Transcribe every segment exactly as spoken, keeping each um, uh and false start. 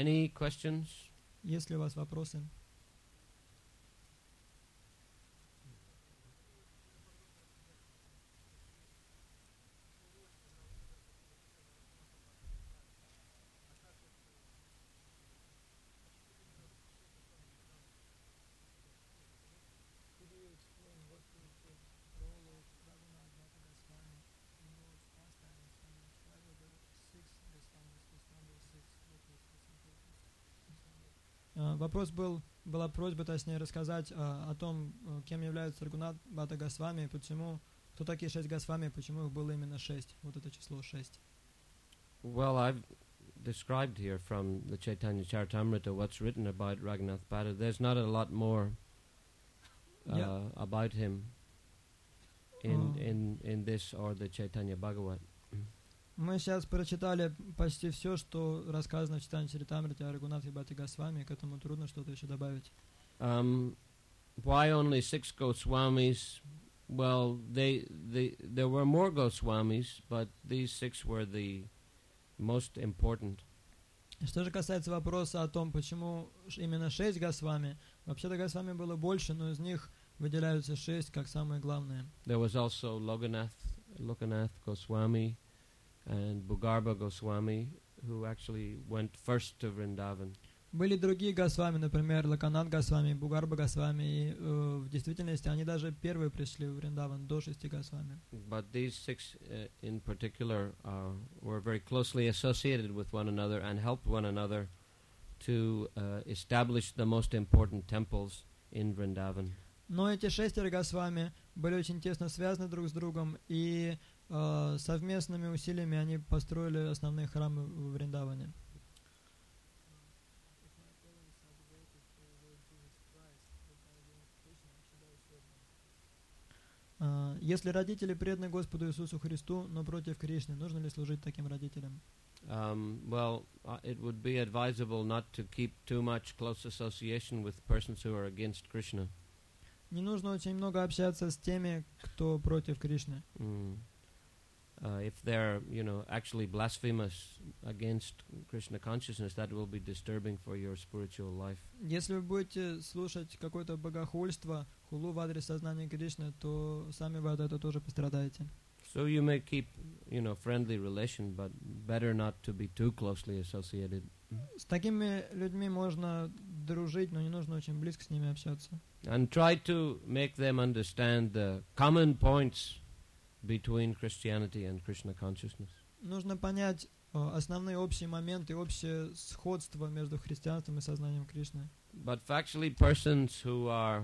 any questions? Есть ли у вас вопросы? Вопрос был, была просьба, точнее, рассказать а, о том, кем являются Рагунат Бхатта Госвами, почему, кто такие шесть Госвами, почему их было именно шесть, вот это число шесть. Well, I've described here from the Chaitanya Charitamrita what's written about Raghunath Bhatta. There's not a lot more uh, Yeah. about him in, Oh. in, in this or the Chaitanya Bhagavat. Мы сейчас прочитали почти все, что рассказано в Чайтанья Чаритамрите о Рагунатхе Бхатте Госвами, к этому трудно что-то еще добавить. Um, why only six Goswamis? Well, they, they, there were more Goswamis, but these six were the most important. Что же касается вопроса о том, почему именно шесть Госвами, вообще-то Госвами было больше, но из них выделяются шесть как самые главные. There was also Lokanath, Lokanath Goswami and Bhugarba Goswami, who actually went first to Vrindavan. Были другие Госвами, например, Локанат Госвами, Бхугарба Госвами, и э, в действительности они даже первые пришли в Вриндаван, до шести Госвами. But these six uh, in particular uh, were very closely associated with one another and helped one another to uh, establish the most important temples in Vrindavan. Но эти шестеро Госвами были очень тесно связаны друг с другом, и э, совместными усилиями они построили основные храмы в Вриндаване. Uh, если родители преданы Господу Иисусу Христу, но против Кришны, нужно ли служить таким родителям? Um, well, uh, it would be advisable not to keep too much close association with persons who are against Krishna. Не нужно очень много общаться с теми, кто против Кришны. Mm. Uh, if they're, you know, actually blasphemous against Krishna consciousness, that will be disturbing for your spiritual life. Если вы будете слушать какое-то богохульство, хулу в адрес сознания Кришны, то сами вы от этого тоже пострадаете. So you may keep, you know, friendly relation, but better not to be too closely associated. С такими людьми можно дружить, но не нужно очень близко с ними общаться. And try to make them understand the common points between Christianity and Krishna consciousness. Нужно понять uh, основные общие моменты, общее сходство между христианством и сознанием Кришны. But factually, persons who are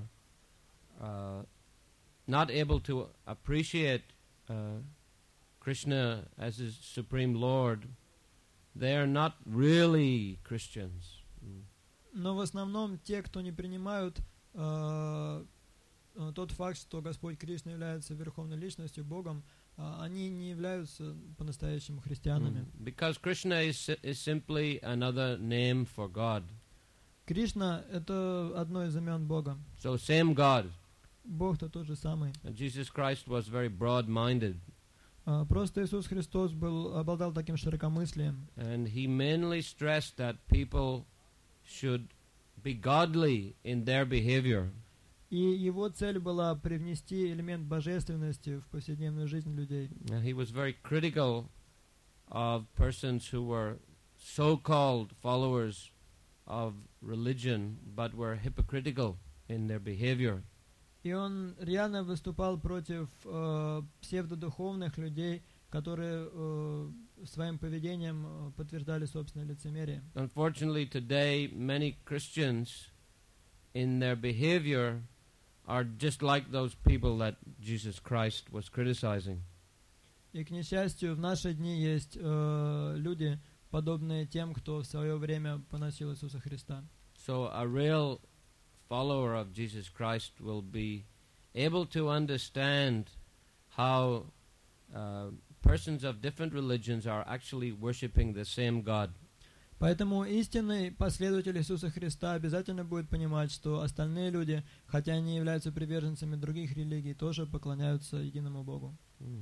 uh, not able to appreciate uh, Krishna as his supreme Lord, they are not really Christians. Mm. Но в основном те, кто не принимают uh, тот факт, что Господь Кришна является верховной личностью, Богом, они не являются по-настоящему христианами. Mm. Because Krishna is, is simply another name for God. Кришна — это одно из имен Бога. So same God. Бог-то тот же самый. And Jesus Christ was very broad-minded. Просто Иисус Христос был, обладал таким широкомыслием. And he mainly stressed that people should be godly in their behavior. И его цель была привнести элемент божественности в повседневную жизнь людей. And he was very critical of persons who were so-called followers of religion, but were hypocritical in their behavior. И он реально выступал против э, псевдодуховных людей, которые э, своим поведением э, подтверждали собственное лицемерие. Unfortunately, today many Christians in their behavior are just like those people that Jesus Christ was criticizing. И, к несчастью, в наши дни есть э, люди, подобные тем, кто в свое время поносил Иисуса Христа. So a real follower of Jesus Christ will be able to understand how uh, persons of different religions are actually worshiping the same God. Поэтому истинный последователь Иисуса Христа обязательно будет понимать, что остальные люди, хотя они являются приверженцами других религий, тоже поклоняются единому Богу. Mm.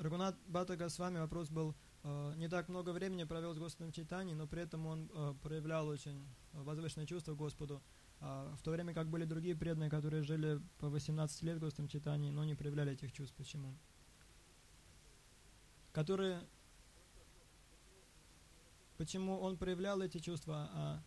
Рагунат Бхатта Госвами вопрос был, э, не так много времени провел с Господом в читании, но при этом он э, проявлял очень возвышенное чувство к Господу, э, в то время как были другие преданные, которые жили по восемнадцать лет в Господом читании, но не проявляли этих чувств. Почему? Которые... Почему он проявлял эти чувства, а...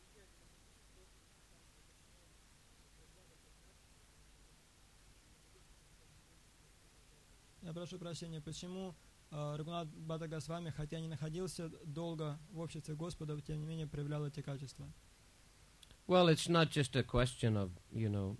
Я прошу прощения, почему э, Рагунат Бхатта Госвами, хотя не находился долго в обществе Господа, тем не менее проявлял эти качества? Well, it's not just a question of, you know,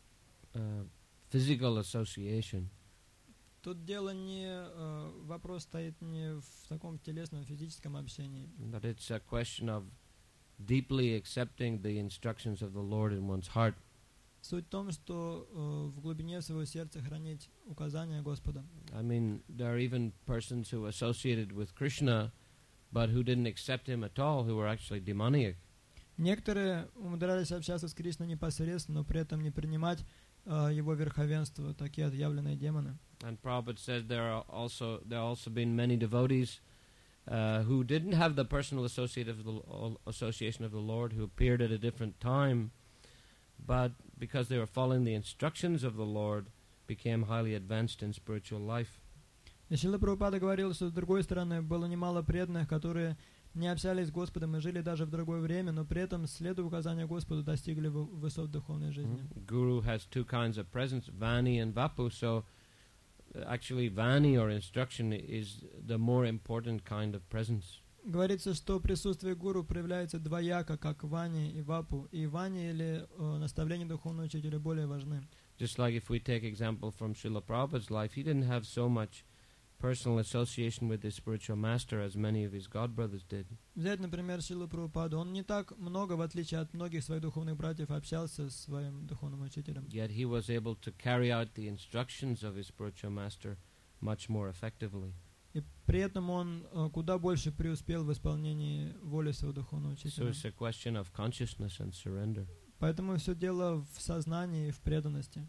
uh, physical association. Тут дело не... Э, вопрос стоит не в таком телесном, физическом общении. But it's a question of deeply accepting the instructions of the Lord in one's heart. Суть в том, что э, в глубине своего сердца хранить указания Господа. I mean, there are even persons who associated with Krishna, but who didn't accept him at all, who were actually demoniac. Некоторые умудрялись общаться с Кришной непосредственно, но при этом не принимать э, его верховенство, такие отъявленные демоны. And Prabhupada says there are also there have also been many devotees uh, who didn't have the personal associate of the, association of the Lord, who appeared at a different time, but because they were following the instructions of the Lord, became highly advanced in spiritual life. И Шрила Прабхупада говорил, что с другой стороны было немало преданных, которые не общались с Господом и жили даже в другое время, но при этом, следуя указанию Господу, достигли высот духовной жизни. Mm-hmm. Guru has two kinds of presence, Vani and Vapu, so actually Vani or instruction is the more important kind of presence. Говорится, что присутствие гуру проявляется двояко, как Вани и Вапу, и Вани или э, наставление духовного учителя более важны. Just like if we take example from Srila Prabhupada's life, he didn't have so much personal association with his spiritual master as many of his god brothers did. Взять, например, Шрилу Прабхупаду. Он не так много, в отличие от многих своих духовных братьев, общался с своим духовным учителем. Yet he was able to carry out the instructions of his spiritual master much more effectively. И при этом он э, куда больше преуспел в исполнении воли своего духовного So учителя. it's a question of consciousness and surrender. Поэтому все дело в сознании и в преданности.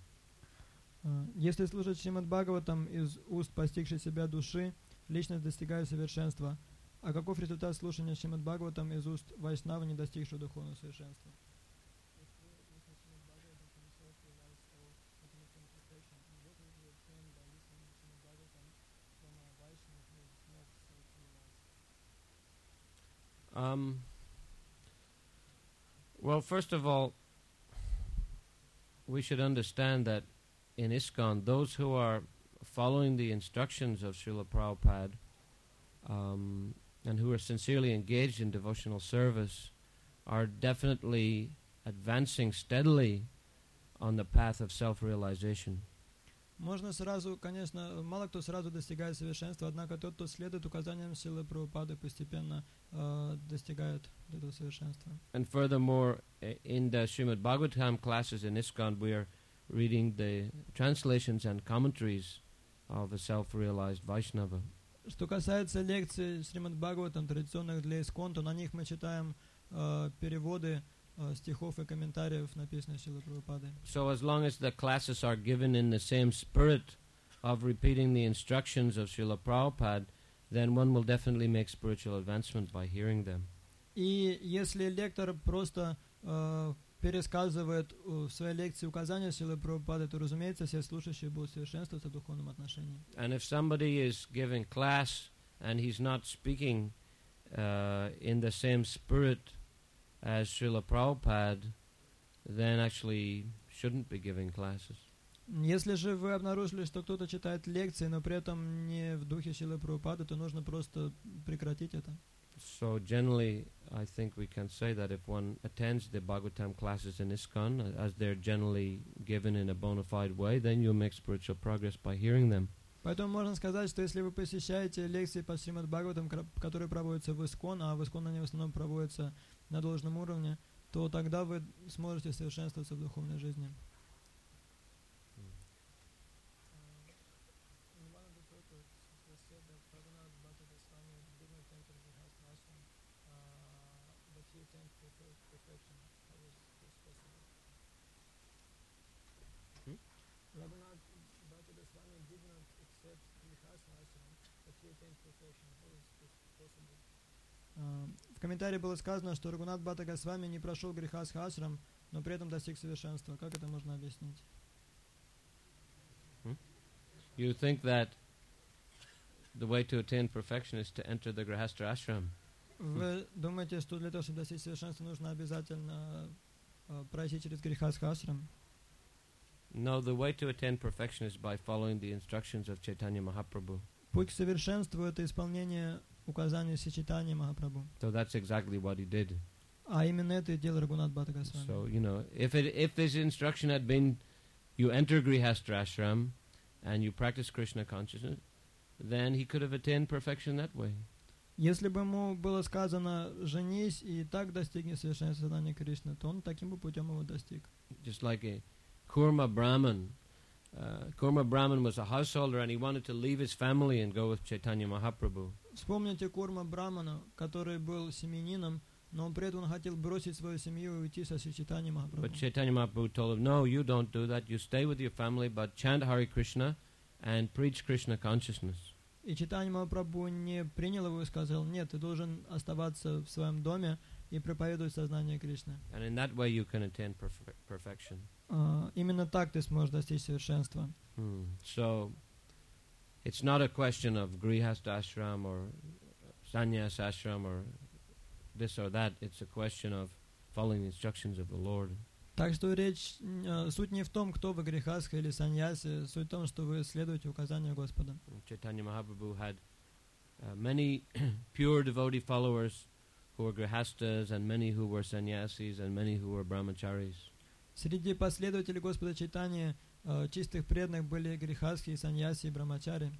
Э, Если слушать Шримад Бхагаватам из уст постигшей себя души, личность достигает совершенства. А каков результат слушания Шримад Бхагаватам из уст Вайшнава, не достигшего духовного совершенства? Um, well, first of all, we should understand that in ISKCON, those who are following the instructions of Srila Prabhupada um, and who are sincerely engaged in devotional service are definitely advancing steadily on the path of self-realization. Можно сразу, конечно, мало кто сразу достигает совершенства, однако тот, кто следует указаниям Шрилы Прабхупады, постепенно э, достигает этого совершенства. And furthermore, in the Srimad Bhagavatam classes in ISKCON, we are reading the translations and commentaries of a self-realized Vaishnava. Что касается лекций Шримад Бхагаватам, традиционных для ИСККОН, то на них мы читаем э, переводы э, стихов и комментариев, написанных Шрилой Прабхупадой. So as long as the classes are given in the same spirit of repeating the instructions of Srila Prabhupada, then one will definitely make spiritual advancement by hearing them. И если лектор просто э, пересказывает в своей лекции указания Шрилы Прабхупады, то, разумеется, все слушающие будут совершенствоваться в духовном отношении. And if somebody is giving class and he's not speaking uh, in the same spirit as Srila Prabhupada, then actually shouldn't be giving classes. Если же вы обнаружили, что кто-то читает лекции, но при этом не в духе Шрилы Прабхупады, то нужно просто прекратить это. So generally, I think we can say that if one attends the Bhagavatam classes in ISKCON, as they're generally given in a bona fide way, then you'll make spiritual progress by hearing them. Поэтому можно сказать, что если вы посещаете лекции по Шримад Бхагаватам, которые проводятся в ИСККОН, а в ИСККОН они в основном проводятся на должном уровне, то тогда вы сможете совершенствоваться в духовной жизни. Raghunath Bhatta Goswami did not accept Prihad В комментарии было сказано, что Рагунат Бхатта Госвами не прошел грехастха ашрам, но при этом достиг совершенства. Как это можно объяснить? Hmm? You think that the way to attain perfection is to enter the Grihastha ashram? Вы думаете, что для того, чтобы достичь совершенства, нужно обязательно uh, пройти через грехастха ашрам? No, the way to attain perfection is by following the instructions of Chaitanya Mahaprabhu. Путь к совершенству — это исполнение указаний Чайтаньи Махапрабху. So that's exactly what he did. А именно это и делал Рагунат Бхатта Госвами. So, you know, if it, if this instruction had been, you enter Grihastha ashram and you practice Krishna consciousness, then he could have attained perfection that way. Если бы ему было сказано «женись и так достигни совершенства сознания Кришны», то он таким бы путем его достиг. Just like a Kurma Brahman. Uh, Kurma Brahman was a householder and he wanted to leave his family and go with Chaitanya Mahaprabhu. Вспомните Курма Брамана, который был семьянином, но он при этом хотел бросить свою семью и уйти со Чайтаньей Махапрабху. But Chaitanya Mahaprabhu told him, no, you don't do that. You stay with your family, but chant Hare Krishna and preach Krishna consciousness. И Чайтанья Махапрабху не принял его и сказал: нет, ты должен оставаться в своем доме и проповедовать сознание Кришны. And in that way you can attain perfe- perfection. Uh, именно так ты сможешь достичь совершенства. Hmm. So, it's not a question of Grihastha ashram or sannyas ashram or this or that. It's a question of following the instructions of the Lord. Так что речь, uh, суть не в том, кто вы, грехастха или саньяси, суть в том, что вы следуете указанию Господа. Chaitanya Mahaprabhu had uh, many pure devotee followers who were grihastas and many who were sannyasis and many who were brahmacharis. Среди последователей Господа Чайтаньи uh, чистых преданных были грехастхи, саньяси и брамачари.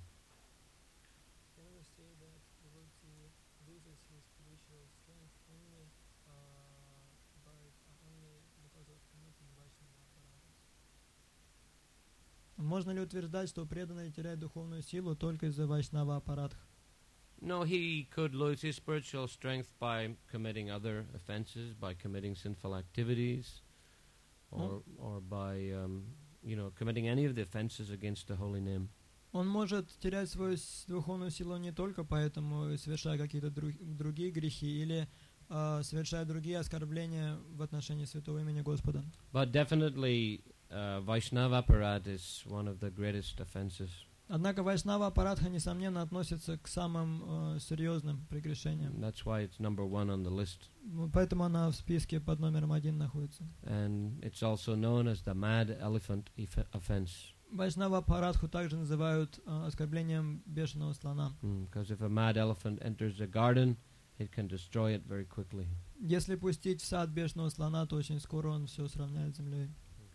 Можно ли утверждать, что преданный теряет духовную силу только из-за вайшнава апаратх? No, he could lose his spiritual strength by committing other offenses, by committing sinful activities, or or by um, you know committing any of the offenses against the holy name. Он может терять свою духовную силу не только поэтому, совершая какие-то друг, другие грехи или uh, совершая другие оскорбления в отношении святого имени Господа. But definitely, uh, Vaishnava aparat is one of the greatest offenses. Однако вайшнава апаратха, несомненно, относится к самым uh, серьезным прегрешениям. That's why it's number one on the list. Поэтому она в списке под номером один находится. And it's also known as the mad elephant offense. Вайшнава апаратху также называют uh, оскорблением бешеного слона. Because mm, if a mad elephant enters a garden, it can destroy it very quickly. Если пустить в сад бешеного слона, то очень скоро он все сравняет с землей.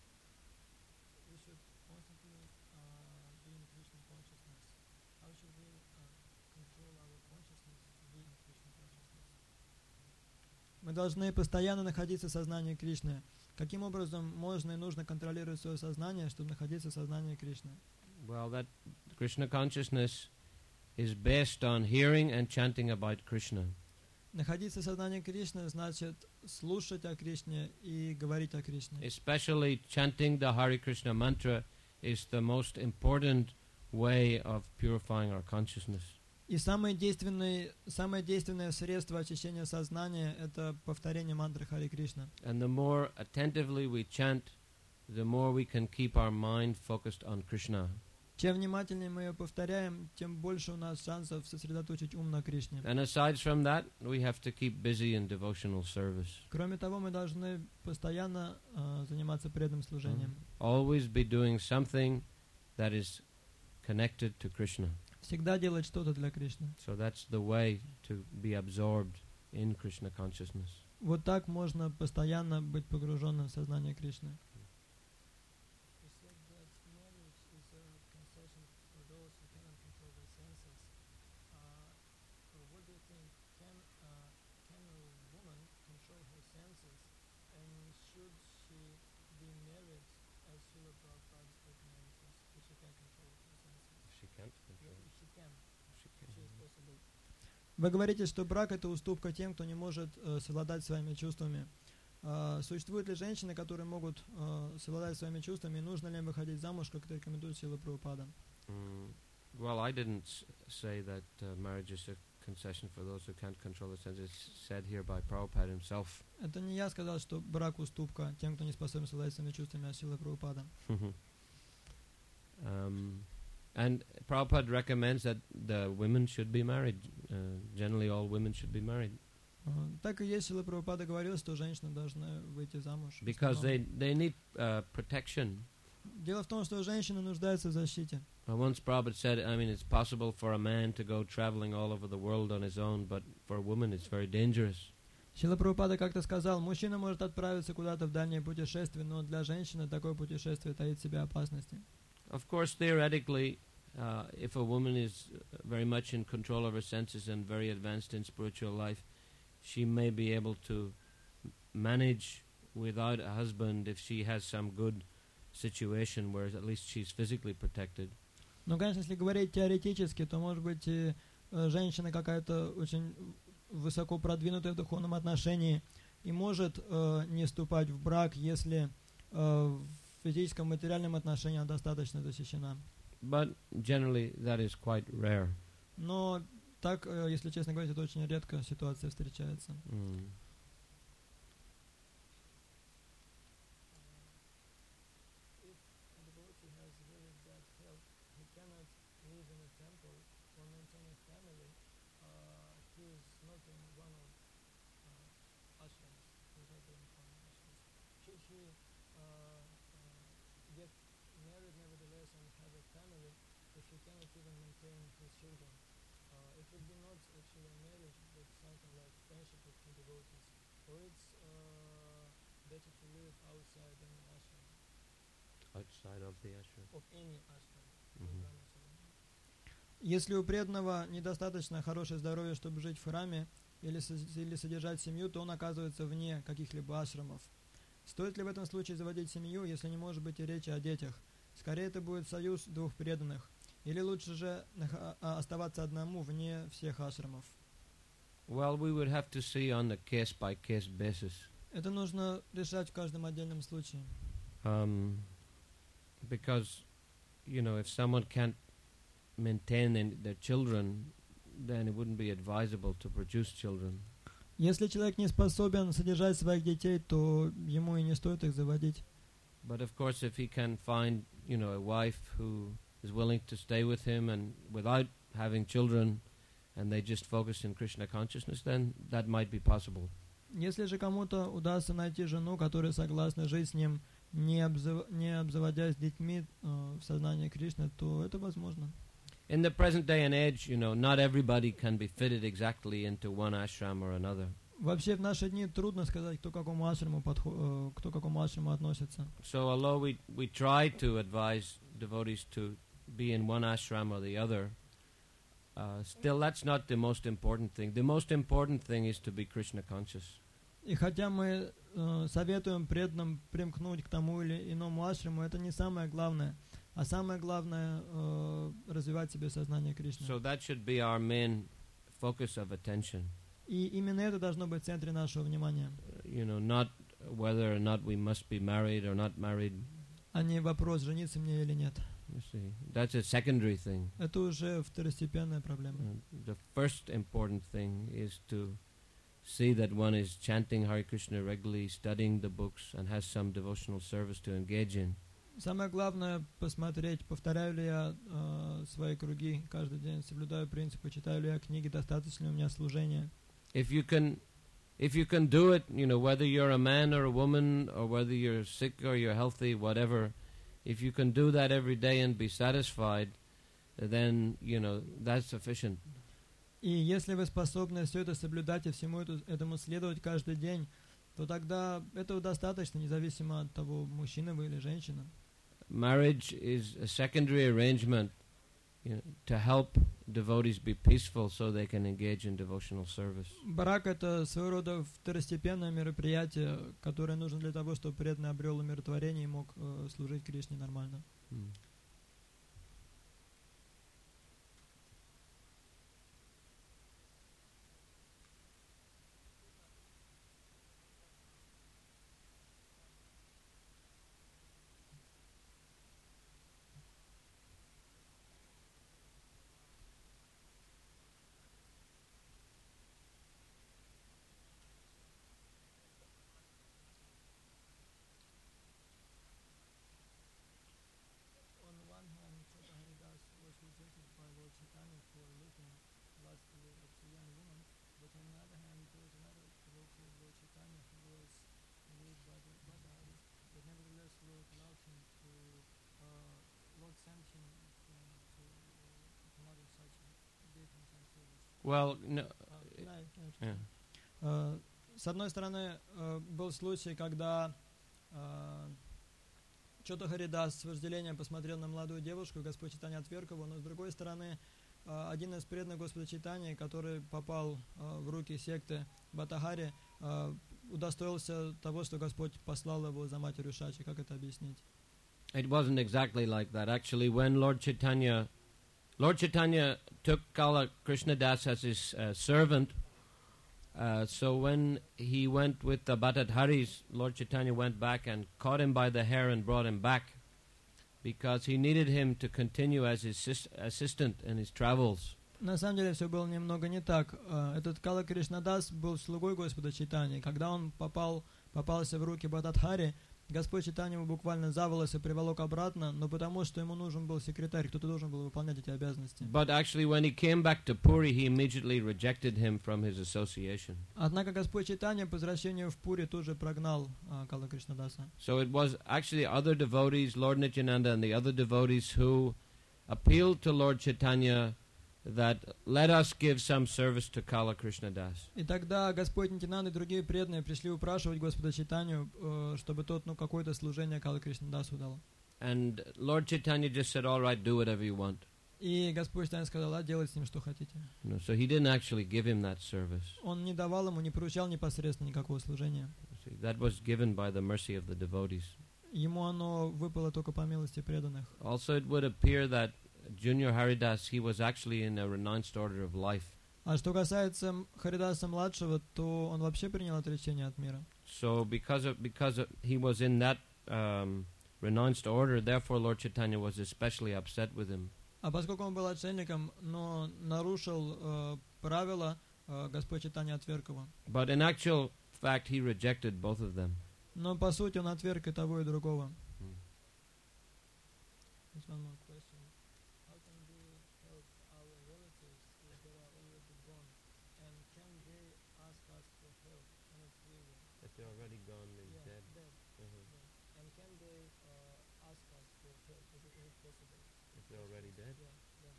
Мы должны постоянно находиться в сознании Кришны. Каким образом можно и нужно контролировать свое сознание, чтобы находиться в сознании Кришны? Well, that Krishna consciousness is based on hearing and chanting about Krishna. Находиться в сознании Кришны значит слушать о Кришне и говорить о Кришне. Especially chanting the Hare Krishna mantra is the most important way of purifying our consciousness. И самое действенное, самое действенное средство очищения сознания — это повторение мантры Харе Кришна. And the more attentively we chant, the more we can keep our mind focused on Krishna. Чем внимательнее мы ее повторяем, тем больше у нас шансов сосредоточить ум на Кришне. And aside from that, we have to keep busy in devotional service. Кроме того, мы должны постоянно uh, заниматься преданным служением. Always be doing something that is connected to Krishna. Всегда делать что-то для Кришны. So that's the way to be absorbed in Krishna consciousness. Вот так можно постоянно быть погруженным в сознание Кришны. Вы говорите, что брак — это уступка тем, кто не может э, совладать своими чувствами. Э, существуют ли женщины, которые могут э, совладать своими чувствами, и нужно ли им выходить замуж, как это рекомендует Шрила Прабхупада? Mm. Well, I didn't s- say that uh, marriage is a concession for those who can't control their senses. It's said here by Prabhupada himself. Это не я сказал, что брак уступка тем, кто не способен совладать своими чувствами, а Шрила Прабхупада. um, and Prabhupada recommends that the women should be married. Uh, generally, all women should be married. А, Так и есть, Шрила Прабхупада говорил, что женщины должны выйти замуж. в Because they, основном. they need uh, protection. Дело в том, что женщины нуждаются в защите. Uh, once Prabhupada said, I mean, it's possible for a man to go traveling all over the world on his own, but for a woman it's very dangerous. Шрила Прабхупада как-то сказал, мужчина может отправиться куда-то в дальнее путешествие, но для женщины такое путешествие таит в себе опасности. Of course, theoretically, uh, if a woman is very much in control of her senses and very advanced in spiritual life, she may be able to manage without a husband if she has some good situation where at least she's physically protected. Но, конечно, если говорить теоретически, то, может быть, и, э, женщина какая-то очень высоко продвинутая в духовном отношении и может э, не вступать в брак, если э, в физическом, материальном отношении она достаточно защищена. But generally, that is quite rare. Но так, э, если честно говорить, это очень редко ситуация встречается. Mm. Outside of the ashram. Mhm. Если у преданного недостаточно хорошее здоровье, чтобы жить в храме или, со- или содержать семью, то он оказывается вне каких-либо ашрамов. Стоит ли в этом случае заводить семью, если не может быть и речи о детях? Скорее это будет союз двух преданных. Или лучше же нах- а- оставаться одному вне всех ашрамов? Well, we would have to see on a case-by-case basis. Это нужно решать в каждом отдельном случае. Um, because, you know, if someone can't maintain in their children, then it wouldn't be advisable to produce children. Если человек не способен содержать своих детей, то ему и не стоит их заводить. But of course, if he can find, you know, a wife who is willing to stay with him and without having children, and they just focus in Krishna consciousness, then that might be possible. Если же кому-то удастся найти жену, которая согласна жить с ним, не, обзав- не обзаводясь детьми э, в сознании Кришны, то это возможно. In the present day and age, you know, not everybody can be fitted exactly into one ashram or another. Вообще в наши дни трудно сказать, кто к какому ашраму, подхо- э, кто к какому ашраму относится. So although we, we try to advise devotees to be in one ashram or the other, uh, still that's not the most important thing. The most important thing is to be Krishna conscious. И хотя мы э, советуем преданным примкнуть к тому или иному ашраму, это не самое главное. А самое главное э, развивать в себе сознание Кришны. So that should be our main focus of attention. И именно это должно быть в центре нашего внимания, Uh, you know, not whether or not we must be married or not married. а не вопрос, жениться мне или нет. You see, that's a secondary thing. Это уже второстепенная проблема. Uh, the first important thing is to see that one is chanting Hare Krishna regularly, studying the books, and has some devotional service to engage in. Самое главное посмотреть, повторяю ли я э, свои круги каждый день, соблюдаю принципы, читаю ли я книги, достаточно ли у меня служения. If you can, if you can do it, you know, whether you're a man or a woman, or whether you're sick or you're healthy, whatever, if you can do that every day and be satisfied, then, you know, that's sufficient. И если вы способны все это соблюдать и всему эту- этому следовать каждый день, то тогда этого достаточно, независимо от того, мужчина вы или женщина. Marriage is a secondary arrangement, you know, to help devotees be peaceful so they can engage in devotional service. Брак — это своего рода второстепенное мероприятие, которое нужно для того, чтобы преданный обрел умиротворение и мог э, служить Кришне нормально. Mm. on the other hand, there was another devotee of Lord Chaitanya who was engaged by the Bhadahari, but nevertheless Lord allowed him to, uh, Lord sent him to, to uh, another sachi, gave him some service. Well, no, Uh, can I, can I just- yeah. Uh, с одной стороны, uh, был случай, когда uh, Чота Харидас с вожделением посмотрел на молодую девушку, и Господь Чайтанья отверг его, но с другой стороны, uh, один из преданных Господа Чайтаньи, который попал uh, в руки секты Бхаттахари, uh, удостоился того, что Господь послал его за матерью Шачи. Как это объяснить? It wasn't exactly like that. Actually, when Lord Chaitanya, Lord Chaitanya took Kala Krishna Das as his uh, servant, uh, so when he went with the Bhattadharis, Lord Chaitanya went back and caught him by the hair and brought him back, because he needed him to continue as his sis- assistant in his travels. На самом деле все было немного не так. Uh, Этот Кала Кришнадас был слугой Господа Чайтаньи. Когда он попал, попался в руки Бхаттадхари, Господь Чайтанья его буквально за волосы приволок обратно, но потому что ему нужен был секретарь, кто-то должен был выполнять эти обязанности. But actually, when he came back to Puri, he immediately rejected him from his association. Однако Господь Чайтанья по возвращению в Пури тоже прогнал uh, Кала Кришнадаса. So it was actually other devotees, Lord Nityananda and the other devotees, who appealed to Lord Chaitanya that let us give some service to Kala Krishna Das. И тогда Господь Нитянанда и другие преданные пришли упрашивать Господа Чайтанью, uh, чтобы тот ну, какое-то служение Кала Кришнадасу дал. And Lord Chaitanya just said, all right, do whatever you want. И Господь Чайтанья сказал, а делать с ним что хотите. No, so he didn't actually give him that service. Он не давал ему, не поручал непосредственно никакого служения. See, that was given by the mercy of the devotees. Ему оно выпало только по милости преданных. Also, it would appear that Junior Haridas, he was actually in a renounced order of life. А что касается Харидаса младшего, то он вообще принял отречение от мира. So because of because of, he was in that um, renounced order, therefore Lord Chaitanya was especially upset with him. А поскольку он был отшельником, но нарушил э, правила, э, Господь Чайтанья отверг его. But in actual fact, he rejected both of them. Но по сути он отверг и того, и другого. Mm. There's one more question. How can we help our relatives if they are already gone? And can they ask us for help? And if we will? That they're already gone and Yeah, dead. dead. Uh-huh. And can they uh, ask us for help? Is it, is it possible? If they're already dead. Yeah, yeah.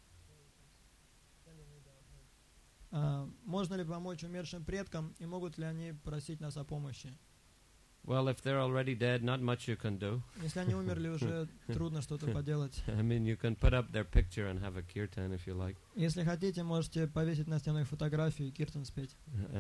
Can they need our help? А, можно ли помочь умершим предкам и могут ли они просить нас о помощи? Well, if they're already dead, not much you can do. Если они умерли, уже трудно что-то поделать. I mean, you can put up their picture and have a kirtan if you like. Если хотите, можете повесить на стену их фотографию и киртан спеть.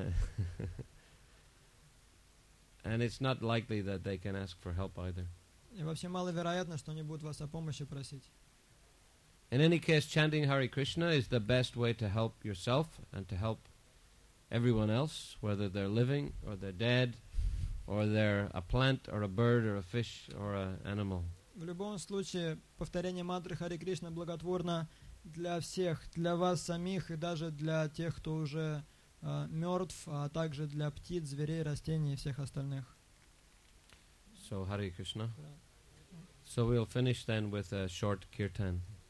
And it's not likely that they can ask for help either. И вообще маловероятно, что они будут вас о помощи просить. In any case, chanting Hare Krishna is the best way to help yourself and to help everyone else, whether they're living or they're dead, or they're a plant or a bird or a fish or an animal. В любом случае, повторение мантры Харе Кришна благотворно для всех, для вас самих и даже для тех, кто уже э, мертв, а также для птиц, зверей, растений и всех остальных. So Hare Krishna. So we'll finish then with a short kirtan.